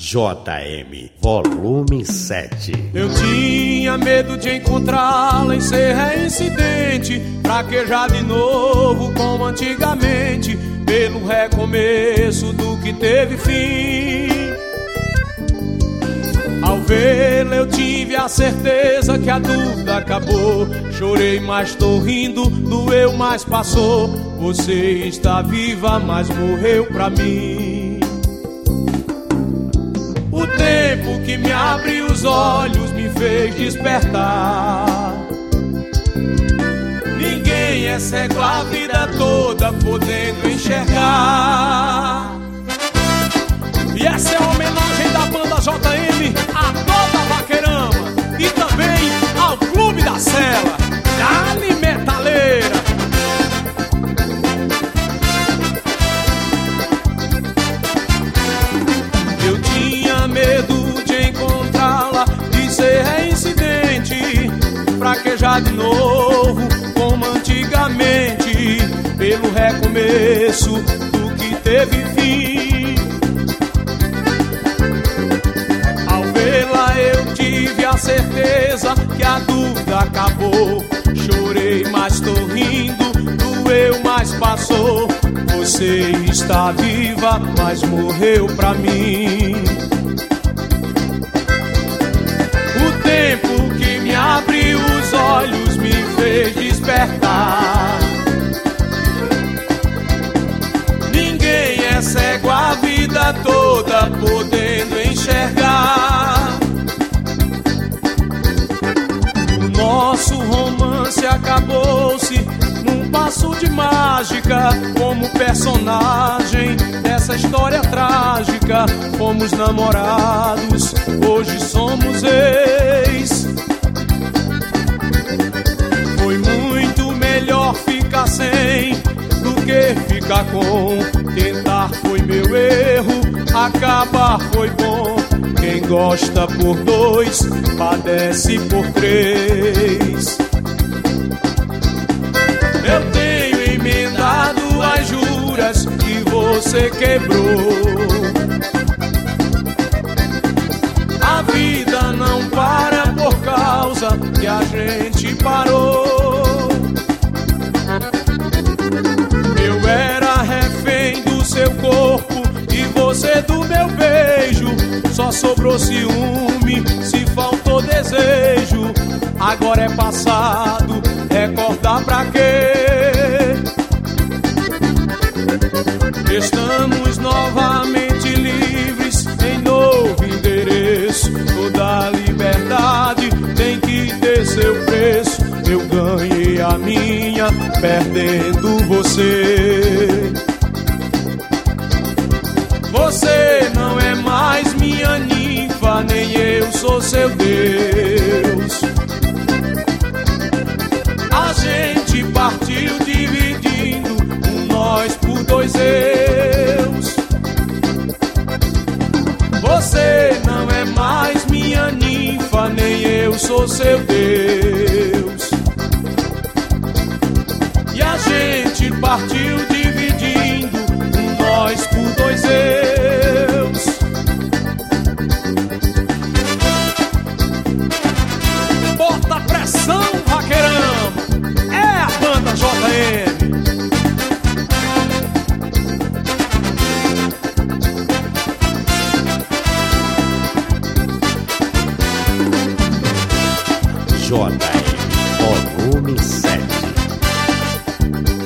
JM, volume 7. Eu tinha medo de encontrá-la e ser reincidente, fraquejar de novo como antigamente, pelo recomeço do que teve fim. Ao vê-la eu tive a certeza que a dúvida acabou. Chorei, mas tô rindo, doeu, mas passou. Você está viva, mas morreu pra mim. O tempo que me abriu os olhos me fez despertar. Ninguém é cego a vida toda, podendo enxergar. E essa é a homenagem da banda JM a toda a Vaqueirama e também ao Clube da Sela. Dale metaleira! Eu tinha medo de encontrá-la e ser reincidente, fraquejar de novo como antigamente, pelo recomeço do que teve fim. Eu tive a certeza que a dúvida acabou. Chorei, mas tô rindo, doeu, mas passou. Você está viva, mas morreu pra mim. O tempo que me abriu os olhos me fez despertar. Ninguém é cego a vida toda, podendo enxergar. Nosso romance acabou-se num passo de mágica. Como personagem dessa história trágica, fomos namorados, hoje somos ex. Foi muito melhor ficar sem do que ficar com. Tentar foi meu erro, acabar foi bom. Quem gosta por dois, padece por três. Eu tenho emendado as juras que você quebrou. A vida não para por causa que a gente parou. Eu era refém do seu corpo e você do meu beijo. Só sobrou ciúme, se faltou desejo. Agora é passado, recordar pra quê? Estamos novamente livres em novo endereço. Toda liberdade tem que ter seu preço. Eu ganhei a minha, perdendo você. Você não é mais minha ninfa, nem eu sou seu Deus. A gente partiu dividindo nós por dois eus. Você não é mais minha ninfa, nem eu sou seu Deus. E a gente partiu dividindo nós por dois eus. Bota pressão, Vaqueirama, é a banda JM. JM, volume 7.